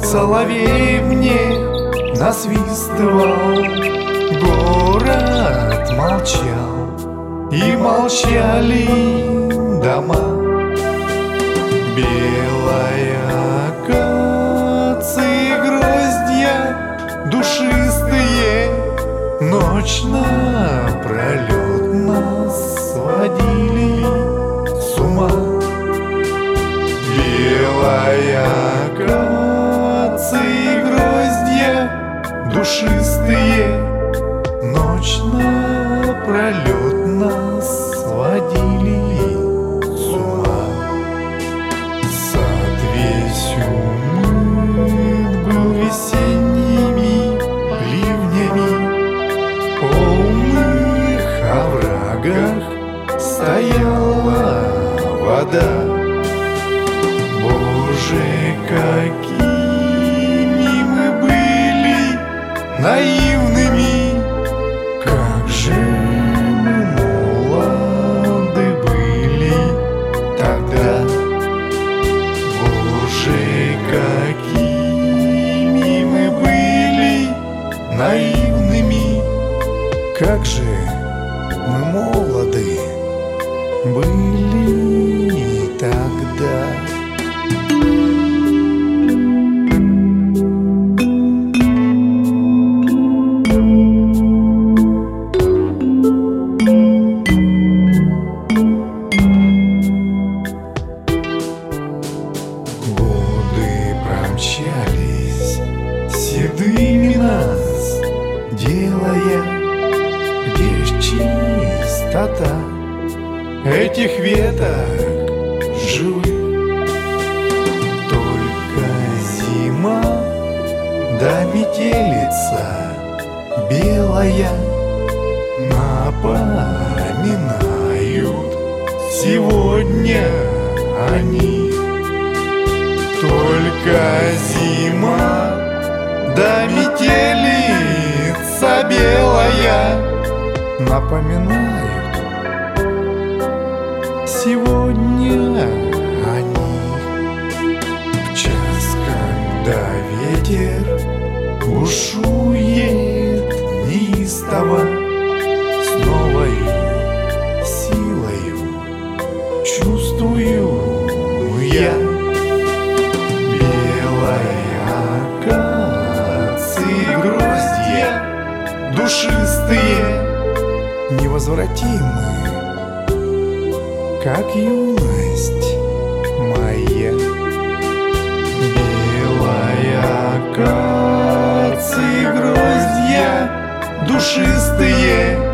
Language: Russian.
соловей мне насвистывал. Город молчал, и молчали дома. Белая акации гроздья душистые ночь напролет нас сводили с ума. Белая акации гроздья душистые ночь напролет нас сводили с ума. Сад весь умыт был весенними ливнями. По умных оврагах стояла вода. Боже, какими мы были наивными, как же мы молоды были тогда. Боже, какими мы были наивными, как же мы молоды были тогда. Мчались седыми нас, делая, где ж чистота этих веток живых. Только зима да метелица белая напоминают сегодня они. Только зима да метелица белая напоминают сегодня они. В час, когда ветер бушует неистово, с новою силою чувствую я. Гроздья душистые невозвратимы, как юность моя. Белая акации гроздья душистые